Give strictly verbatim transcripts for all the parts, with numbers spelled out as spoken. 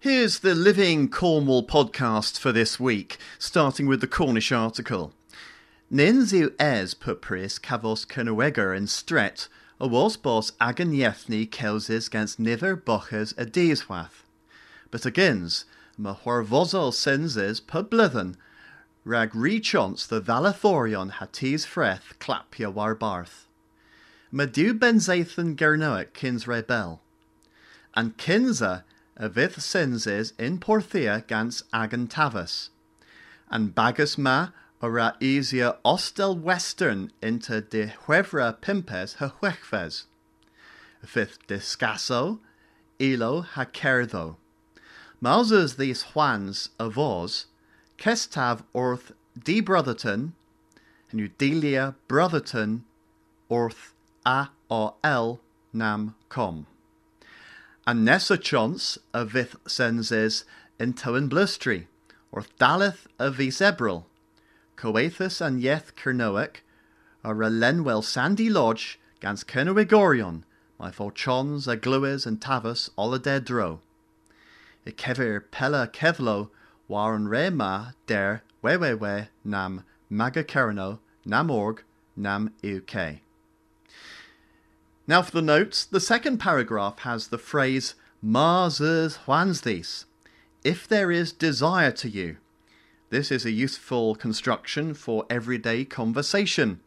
Here's the Living Cornwall podcast for this week, starting with the Cornish article. Nins yw es pupris cafos cynweger yn stret, a was bos agan yethni kelsis gans niver boches a deeswath. But agins, ma horvozol senses publythen, rag rechons the valathorion hatis freth clapia war barth. Ma diw benzaethan gernoic kins rebel. And kinza a vith senses in porthia gans agan tavus. And bagus ma ora easia ostel western into de huevra pimpes ha huechves. Fifth discasso, ilo ha cerdo. Mausers these Juans of Oz, kestav orth de Brotherton, and Udelia Brotherton orth a o l nam com. And nessa chance a vith senses in towen blustry, orth daleth a vis ebril, coethus and yeth kernoic, a relenwell sandy lodge gans Kernowigorion, my for chons a glues and tavus all a dead dro. I kevir pella kevlo waren rema der wewewe nam magakerno nam org nam uk. Now for the notes, the second paragraph has the phrase Mars Juansthis, if there is desire to you. This is a useful construction for everyday conversation.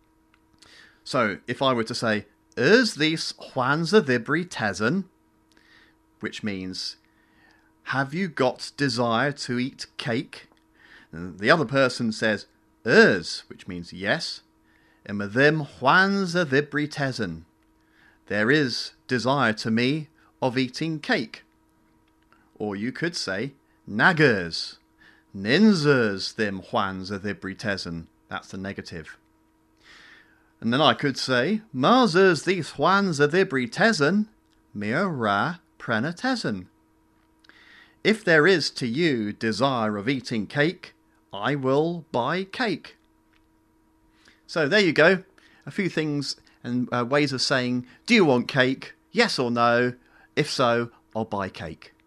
So if I were to say, Is this Juanza Vibri Tezen? Which means, have you got desire to eat cake? And the other person says, Is, which means yes. Ima them Juanza Vibri Tezen. There is desire to me of eating cake. Or you could say, Naggers. Ninzers them Juanza Vibri Tezen. That's the negative. And then I could say, Marzers these Juanza Vibri Tezen, mir ra prena tezen. If there is to you desire of eating cake, I will buy cake. So there you go. A few things and uh, ways of saying, do you want cake? Yes or no? If so, I'll buy cake.